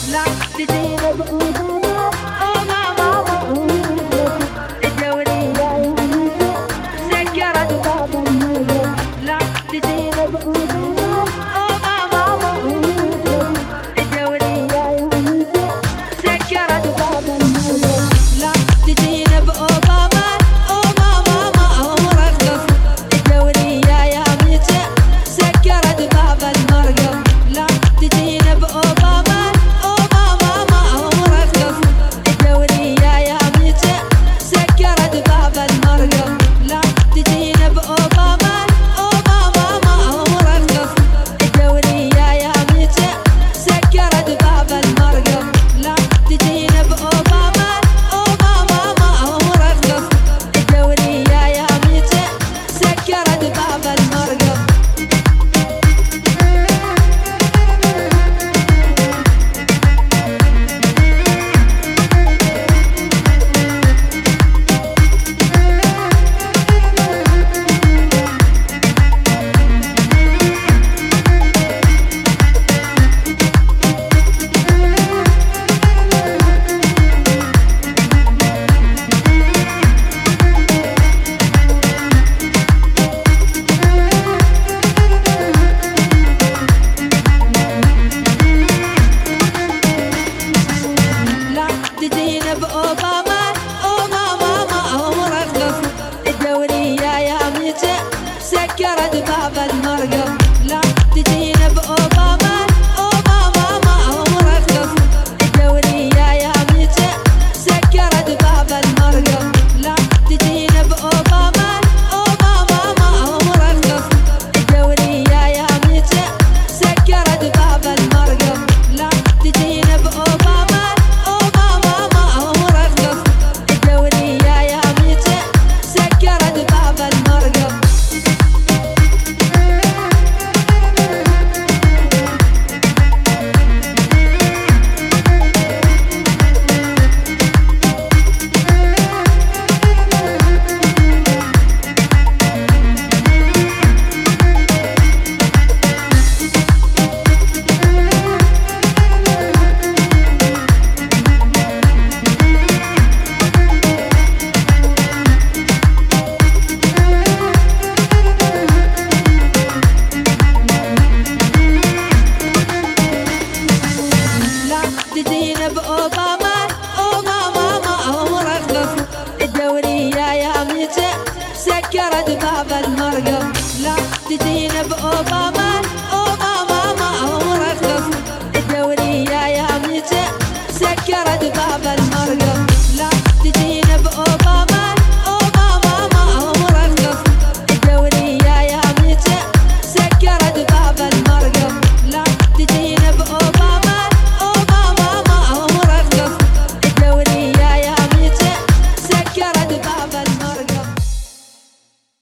لا تجينا بأوباما أوباما الدورية سكرت باب المريض لا تجينا بأوباما أوباما الدورية سكرت باب المريض لا تجينا بأوباما أوباما مرخص الدورية يا ميتة سكرت باب المرقب لا تجينا بأوباما بأوباما أوباما مرخص الدورية يا ميتة سكرت باب المرقب لا تجينا بأوباما أوباما مرخص الدورية يا ميتة سكرت باب المرقب لا تجينا بأوباما أوباما مرخص الدورية يا ميتة سكرت باب المرقب لا تجينا بأوباما تجينا بأوباما أوباما مرخص الدورية يا ميتة سكرت باب المرقب لا تجينا بأوباما